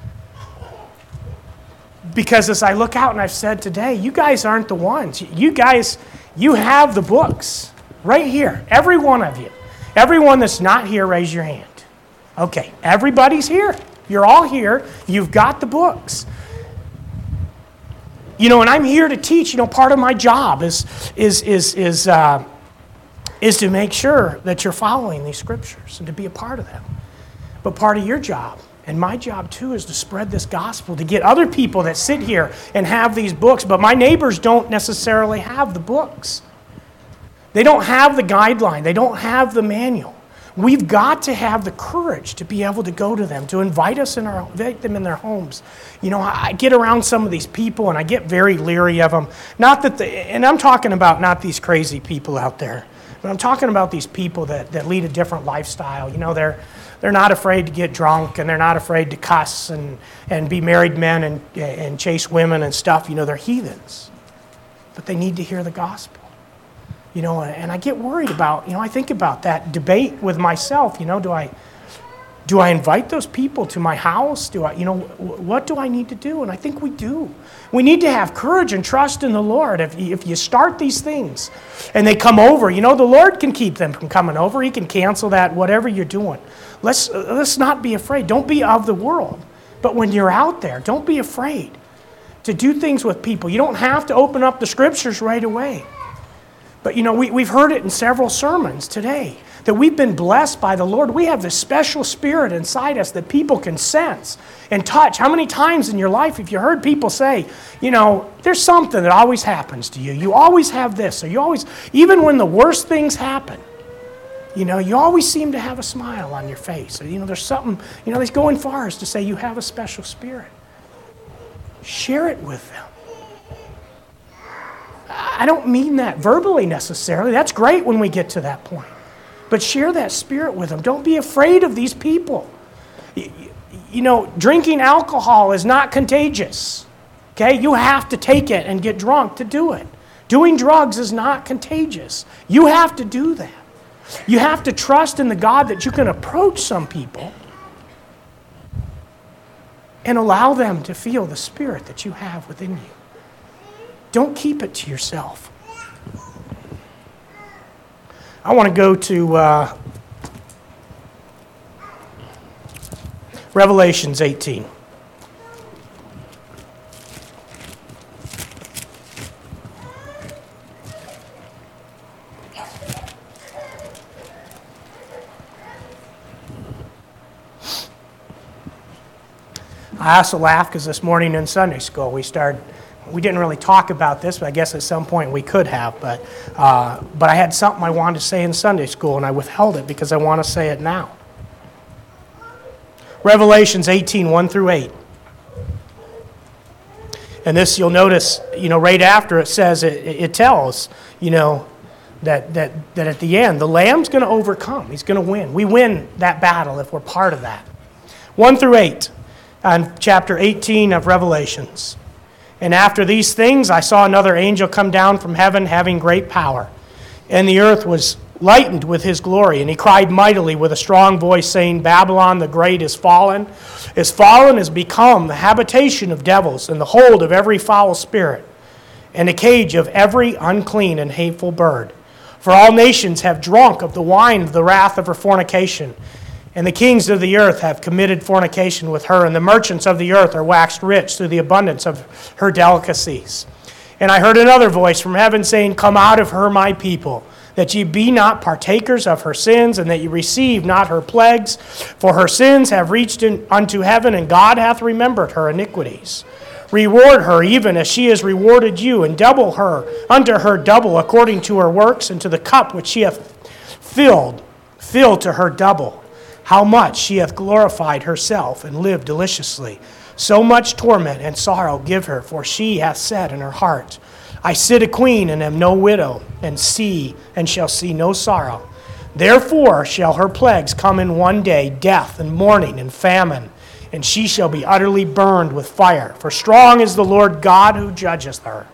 Because as I look out and I've said today, you guys aren't the ones. You guys, you have the books right here. Every one of you. Everyone that's not here, raise your hand. Okay, everybody's here. You're all here. You've got the books. You know, and I'm here to teach. You know, part of my job is is is is uh, is to make sure that you're following these scriptures and to be a part of them. But part of your job, and my job too, is to spread this gospel, to get other people that sit here and have these books. But my neighbors don't necessarily have the books. They don't have the guideline. They don't have the manual. We've got to have the courage to be able to go to them, to invite us in our, invite them in their homes. You know, I get around some of these people and I get very leery of them. Not that, the, and I'm talking about not these crazy people out there, but I'm talking about these people that, that lead a different lifestyle. You know, they're they're not afraid to get drunk, and they're not afraid to cuss and, and be married men and and chase women and stuff. You know, they're heathens, but they need to hear the gospel. You know, and I get worried about, you know, I think about that debate with myself. You know, do I do I invite those people to my house? Do I, you know, what do I need to do? And I think we do. We need to have courage and trust in the Lord. If you, if you start these things and they come over, you know, the Lord can keep them from coming over. He can cancel that, whatever you're doing. Let's, let's not be afraid. Don't be of the world. But when you're out there, don't be afraid to do things with people. You don't have to open up the scriptures right away. But, you know, we, we've heard it in several sermons today, that we've been blessed by the Lord. We have this special spirit inside us that people can sense and touch. How many times in your life have you heard people say, you know, there's something that always happens to you. You always have this, or you always, even when the worst things happen, you know, you always seem to have a smile on your face. Or, you know, there's something, you know, they go as far as to say you have a special spirit. Share it with them. I don't mean that verbally necessarily. That's great when we get to that point. But share that spirit with them. Don't be afraid of these people. You know, drinking alcohol is not contagious. Okay? You have to take it and get drunk to do it. Doing drugs is not contagious. You have to do that. You have to trust in the God that you can approach some people and allow them to feel the spirit that you have within you. Don't keep it to yourself. I want to go to uh, Revelations eighteen. I also laugh because this morning in Sunday school we started. We didn't really talk about this, but I guess at some point we could have. But uh, but I had something I wanted to say in Sunday school, and I withheld it because I want to say it now. Revelations eighteen, one through eight. And this, you'll notice, you know, right after it says, it, it tells, you know, that, that, that at the end, the Lamb's going to overcome. He's going to win. We win that battle if we're part of that. one through eight, on chapter eighteen of Revelations. And after these things, I saw another angel come down from heaven, having great power. And the earth was lightened with his glory. And he cried mightily with a strong voice, saying, Babylon the great is fallen, is fallen, is become the habitation of devils, and the hold of every foul spirit, and the cage of every unclean and hateful bird. For all nations have drunk of the wine of the wrath of her fornication, and the kings of the earth have committed fornication with her, and the merchants of the earth are waxed rich through the abundance of her delicacies. And I heard another voice from heaven saying, Come out of her, my people, that ye be not partakers of her sins, and that ye receive not her plagues. For her sins have reached in, unto heaven, and God hath remembered her iniquities. Reward her even as she has rewarded you, and double her unto her double according to her works, and to the cup which she hath filled, fill to her double. How much she hath glorified herself, and lived deliciously. So much torment and sorrow give her, for she hath said in her heart, I sit a queen, and am no widow, and see, and shall see no sorrow. Therefore shall her plagues come in one day, death, and mourning, and famine, and she shall be utterly burned with fire. For strong is the Lord God who judgeth her.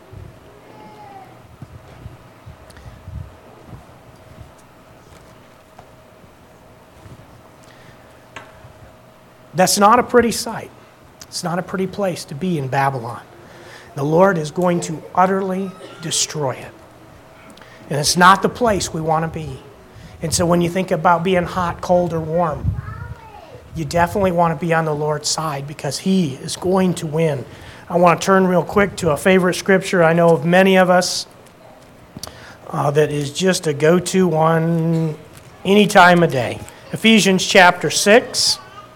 That's not a pretty sight. It's not a pretty place to be in Babylon. The Lord is going to utterly destroy it. And it's not the place we want to be. And so when you think about being hot, cold, or warm, you definitely want to be on the Lord's side because He is going to win. I want to turn real quick to a favorite scripture I know of many of us uh, that is just a go-to one any time of day. Ephesians chapter six.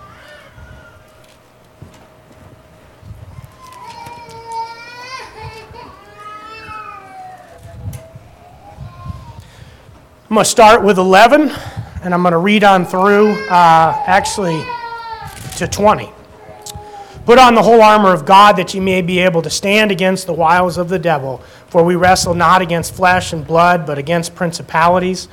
I'm going to start with eleven, and I'm going to read on through, uh, actually, to twenty. Put on the whole armor of God that ye may be able to stand against the wiles of the devil. For we wrestle not against flesh and blood, but against principalities,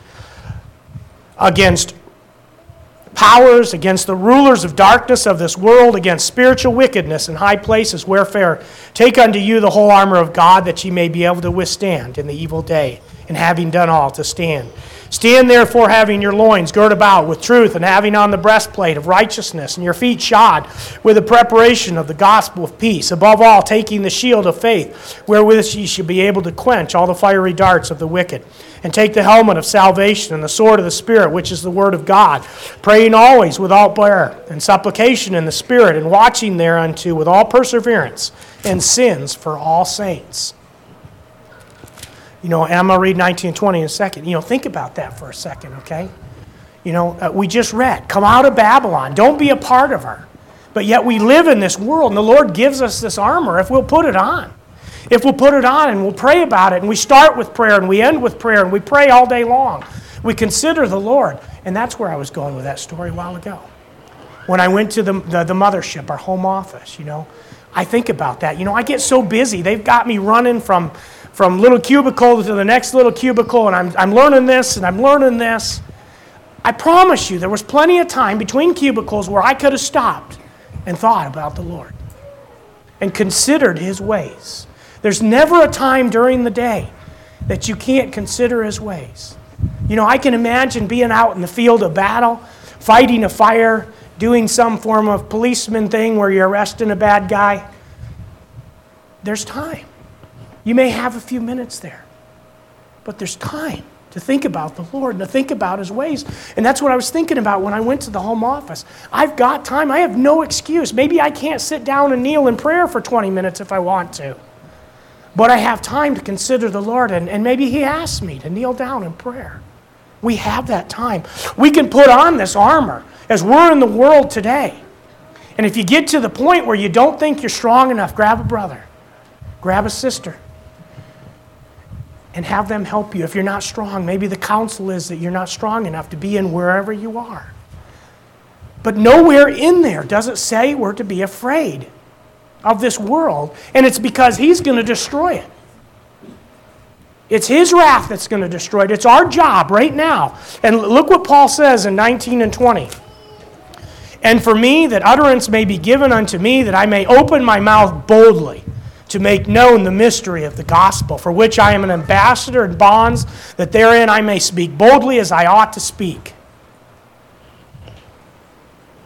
against powers, against the rulers of darkness of this world, against spiritual wickedness in high places. Wherefore, take unto you the whole armor of God that ye may be able to withstand in the evil day, and having done all, to stand. Stand therefore, having your loins girt about with truth, and having on the breastplate of righteousness, and your feet shod with the preparation of the gospel of peace. Above all, taking the shield of faith, wherewith ye shall be able to quench all the fiery darts of the wicked. And take the helmet of salvation, and the sword of the Spirit, which is the word of God, praying always without prayer and supplication in the Spirit, and watching thereunto with all perseverance and sins for all saints. You know, and I'm going to read nineteen and twenty in a second. You know, think about that for a second, okay? You know, uh, we just read, come out of Babylon. Don't be a part of her. But yet we live in this world, and the Lord gives us this armor if we'll put it on. If we'll put it on and we'll pray about it, and we start with prayer, and we end with prayer, and we pray all day long. We consider the Lord. And that's where I was going with that story a while ago. When I went to the, the, the mothership, our home office, you know, I think about that. You know, I get so busy. They've got me running from... from little cubicle to the next little cubicle, and I'm, I'm learning this, and I'm learning this. I promise you, there was plenty of time between cubicles where I could have stopped and thought about the Lord and considered His ways. There's never a time during the day that you can't consider His ways. You know, I can imagine being out in the field of battle, fighting a fire, doing some form of policeman thing where you're arresting a bad guy. There's time. You may have a few minutes there, but there's time to think about the Lord and to think about His ways. And that's what I was thinking about when I went to the home office. I've got time. I have no excuse. Maybe I can't sit down and kneel in prayer for twenty minutes if I want to. But I have time to consider the Lord, and, and maybe He asks me to kneel down in prayer. We have that time. We can put on this armor as we're in the world today. And if you get to the point where you don't think you're strong enough, grab a brother, grab a sister, and have them help you. If you're not strong, maybe the counsel is that you're not strong enough to be in wherever you are. But nowhere in there does it say we're to be afraid of this world, and it's because He's going to destroy it. It's His wrath that's going to destroy it. It's our job right now. And look what Paul says in nineteen and twenty. And for me, that utterance may be given unto me, that I may open my mouth boldly, to make known the mystery of the gospel, for which I am an ambassador in bonds, that therein I may speak boldly as I ought to speak.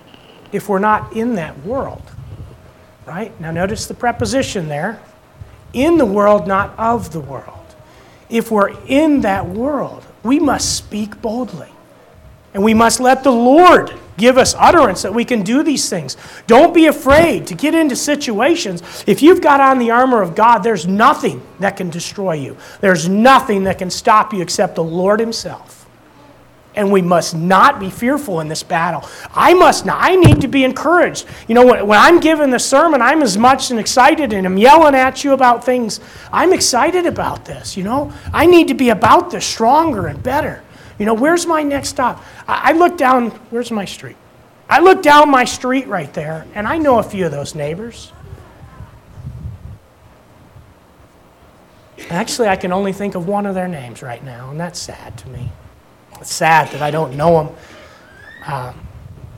If we're not in that world, right? Now notice the preposition there, in the world, not of the world. If we're in that world, we must speak boldly. And we must let the Lord give us utterance that we can do these things. Don't be afraid to get into situations. If you've got on the armor of God, there's nothing that can destroy you. There's nothing that can stop you except the Lord himself. And we must not be fearful in this battle. I must not. I need to be encouraged. You know, when, when I'm giving the sermon, I'm as much and excited, and I'm yelling at you about things. I'm excited about this, you know. I need to be about this stronger and better. You know, where's my next stop? I, I look down, where's my street? I look down my street right there, and I know a few of those neighbors. Actually, I can only think of one of their names right now, and that's sad to me. It's sad that I don't know them. Um,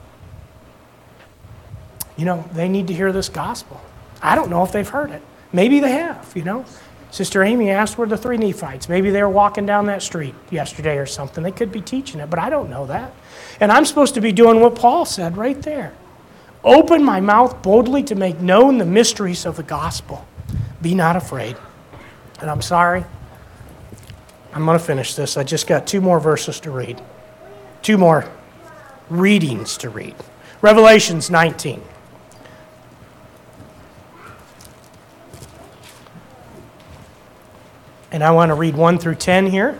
you know, they need to hear this gospel. I don't know if they've heard it. Maybe they have, you know. Sister Amy asked where the three Nephites. Maybe they were walking down that street yesterday or something. They could be teaching it, but I don't know that. And I'm supposed to be doing what Paul said right there. Open my mouth boldly to make known the mysteries of the gospel. Be not afraid. And I'm sorry. I'm going to finish this. I just got two more verses to read. Two more readings to read. Revelations nineteen. And I want to read one through ten here.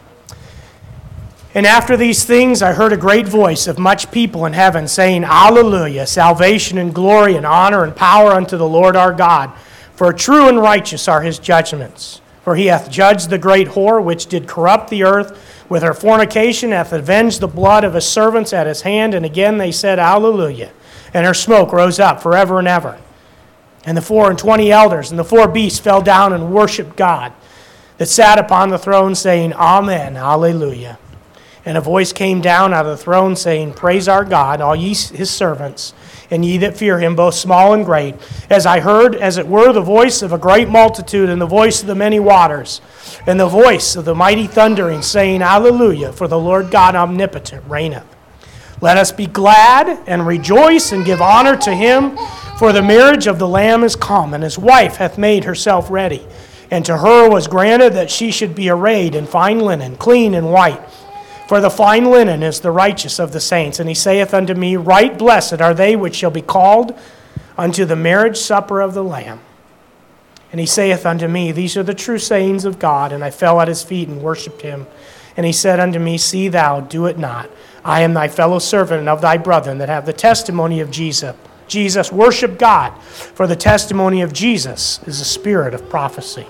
And after these things I heard a great voice of much people in heaven saying, Alleluia, salvation and glory and honor and power unto the Lord our God. For true and righteous are his judgments. For he hath judged the great whore which did corrupt the earth with her fornication, hath avenged the blood of his servants at his hand. And again they said, Alleluia. And her smoke rose up forever and ever. And the four and twenty elders and the four beasts fell down and worshipped God that sat upon the throne, saying, Amen, Alleluia. And a voice came down out of the throne, saying, Praise our God, all ye his servants, and ye that fear him, both small and great. As I heard, as it were, the voice of a great multitude, and the voice of the many waters, and the voice of the mighty thundering, saying, Alleluia, for the Lord God omnipotent reigneth. Let us be glad and rejoice and give honor to him, for the marriage of the Lamb is come, and his wife hath made herself ready. And to her was granted that she should be arrayed in fine linen, clean and white. For the fine linen is the righteous of the saints. And he saith unto me, Right blessed are they which shall be called unto the marriage supper of the Lamb. And he saith unto me, These are the true sayings of God. And I fell at his feet and worshipped him. And he said unto me, See thou, do it not. I am thy fellow servant and of thy brethren that have the testimony of Jesus. Jesus, worship God, for the testimony of Jesus is the spirit of prophecy.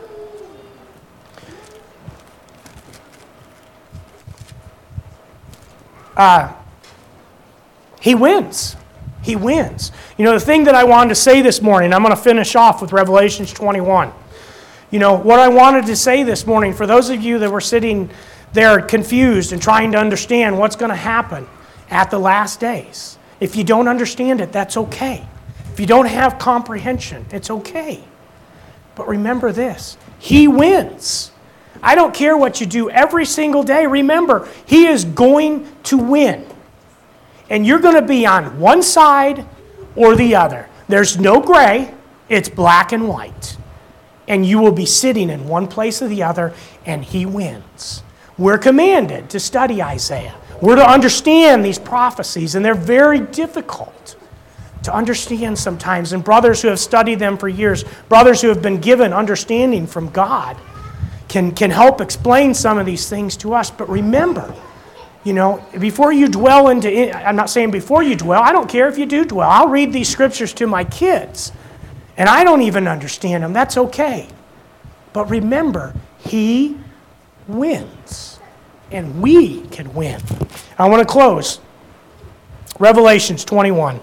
Uh, he wins. He wins. You know, the thing that I wanted to say this morning, I'm going to finish off with Revelation twenty-one. You know, what I wanted to say this morning, for those of you that were sitting there confused and trying to understand what's going to happen at the last days, if you don't understand it, that's okay. If you don't have comprehension, it's okay. But remember this, he wins. I don't care what you do every single day. Remember, he is going to win. And you're going to be on one side or the other. There's no gray. It's black and white. And you will be sitting in one place or the other, and he wins. We're commanded to study Isaiah. We're to understand these prophecies, and they're very difficult to understand sometimes. And brothers who have studied them for years, brothers who have been given understanding from God, Can, can help explain some of these things to us. But remember, you know, before you dwell into, I'm not saying before you dwell, I don't care if you do dwell. I'll read these scriptures to my kids, and I don't even understand them. That's okay. But remember, he wins, and we can win. I want to close. Revelations twenty-one.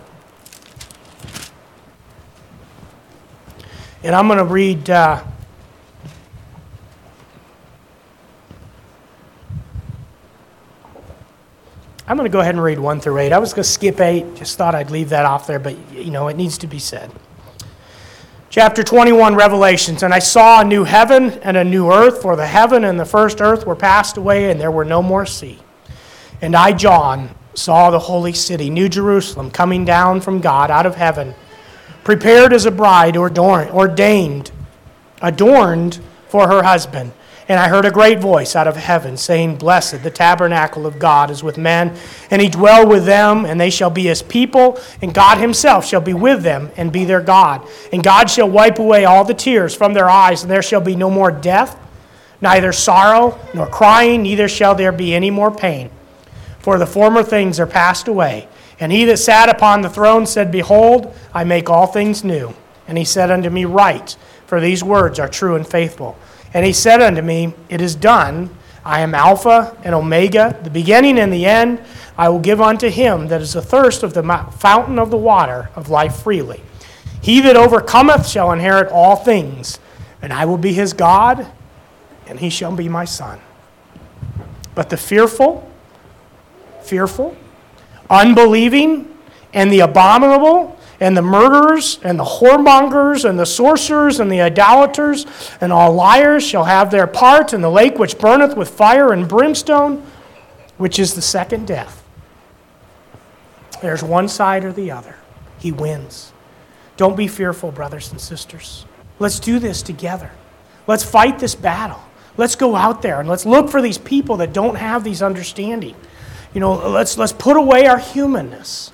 And I'm going to read... Uh, I'm going to go ahead and read one through eight. I was going to skip eight. Just thought I'd leave that off there, but, you know, it needs to be said. Chapter twenty-one, Revelations. And I saw a new heaven and a new earth, for the heaven and the first earth were passed away, and there were no more sea. And I, John, saw the holy city, New Jerusalem, coming down from God out of heaven, prepared as a bride ordained adorned for her husband. And I heard a great voice out of heaven saying, Blessed, the tabernacle of God is with men, and he dwell with them, and they shall be his people, and God himself shall be with them and be their God. And God shall wipe away all the tears from their eyes, and there shall be no more death, neither sorrow nor crying, neither shall there be any more pain. For the former things are passed away. And he that sat upon the throne said, Behold, I make all things new. And he said unto me, Write, for these words are true and faithful. And he said unto me, It is done. I am Alpha and Omega, the beginning and the end. I will give unto him that is athirst of the fountain of the water of life freely. He that overcometh shall inherit all things, and I will be his God, and he shall be my son. But the fearful, fearful, unbelieving, and the abominable, and the murderers, and the whoremongers, and the sorcerers, and the idolaters, and all liars shall have their part in the lake which burneth with fire and brimstone, which is the second death. There's one side or the other. He wins. Don't be fearful, brothers and sisters. Let's do this together. Let's fight this battle. Let's go out there and let's look for these people that don't have these understanding. You know, let's let's put away our humanness.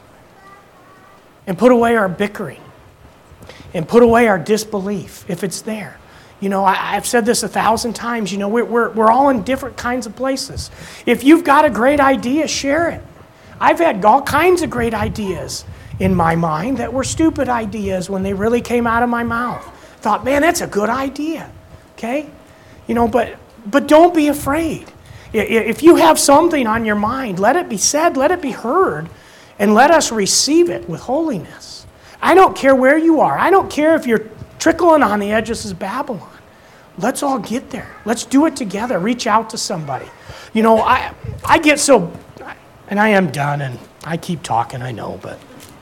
And put away our bickering. And put away our disbelief, if it's there. You know, I, I've said this a thousand times. You know, we're, we're, we're all in different kinds of places. If you've got a great idea, share it. I've had all kinds of great ideas in my mind that were stupid ideas when they really came out of my mouth. Thought, man, that's a good idea. Okay? You know, but but don't be afraid. If you have something on your mind, let it be said, let it be heard. And let us receive it with holiness. I don't care where you are. I don't care if you're trickling on the edges of Babylon. Let's all get there. Let's do it together. Reach out to somebody. You know, I I get so, and I am done, and I keep talking, I know, but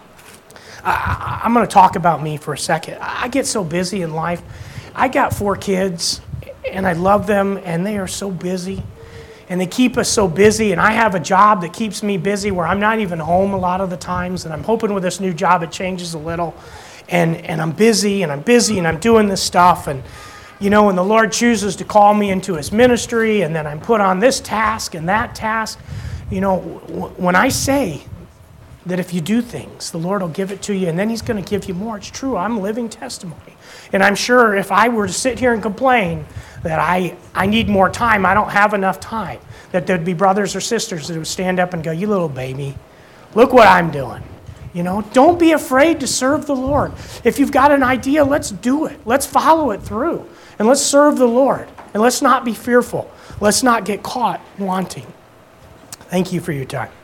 I, I'm going to talk about me for a second. I get so busy in life. I got four kids, and I love them, and they are so busy. And they keep us so busy, and I have a job that keeps me busy where I'm not even home a lot of the times, and I'm hoping with this new job it changes a little. And and I'm busy, and I'm busy, and I'm doing this stuff, and you know, and the Lord chooses to call me into his ministry, and then I'm put on this task and that task. You know, when I say that if you do things, the Lord will give it to you, and then he's going to give you more, it's true. I'm a living testimony. And I'm sure if I were to sit here and complain that I, I need more time, I don't have enough time, that there'd be brothers or sisters that would stand up and go, you little baby, look what I'm doing. You know, don't be afraid to serve the Lord. If you've got an idea, let's do it. Let's follow it through. And let's serve the Lord. And let's not be fearful. Let's not get caught wanting. Thank you for your time.